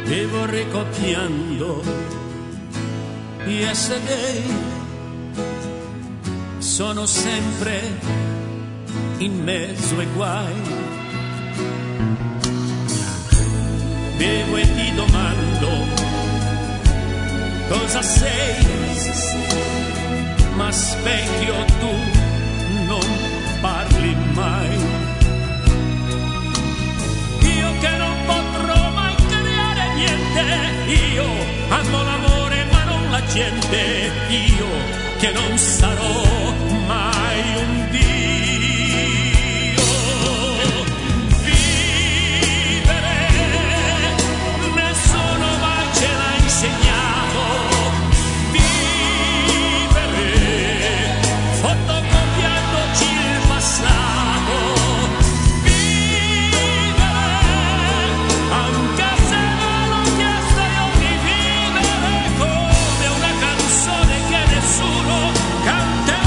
e vorrei copiando yesterday. Sono sempre in mezzo ai guai, bevo e ti domando cosa sei, ma specchio tu non parli mai. Io che non potrò mai creare niente, io amo l'amore ma non la gente, io che non sarò mai un Dio. Vivere nessuno mai ce l'ha insegnato, vivere fotocopiandoci il passato, vivere anche se non l'ho chiesto io di vivere come una canzone che nessuno canterà.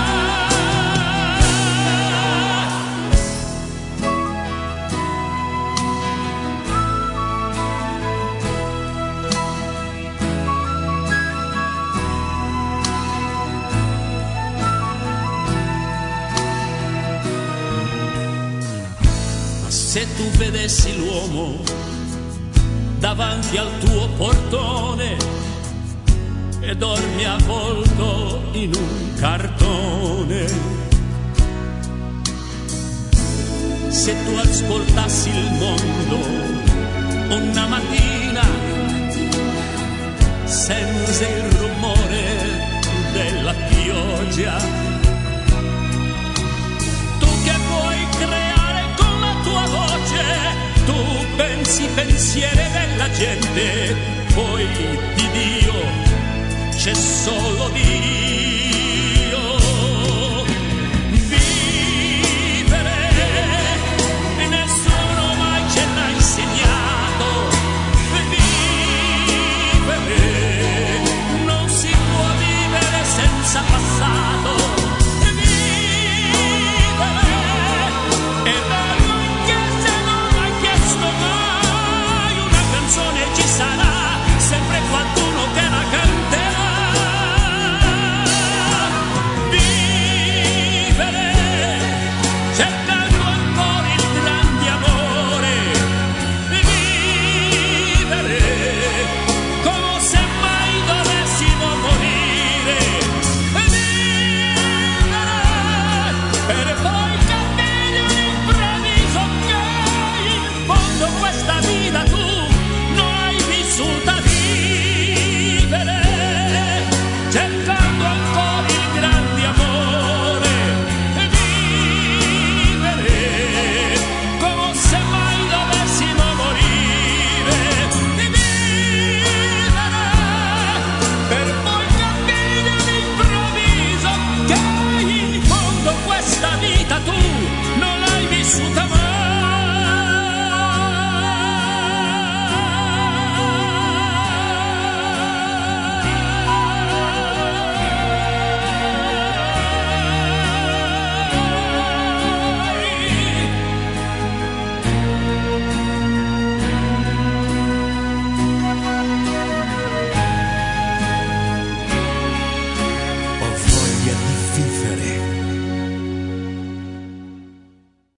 Ma se tu vedessi l'uomo davanti al tuo portone e dormi avvolto in un cartone, se tu ascoltassi il mondo una mattina senza il rumore della pioggia, tu che puoi creare con la tua voce, tu pensi pensieri della gente, poi di Dio c'è solo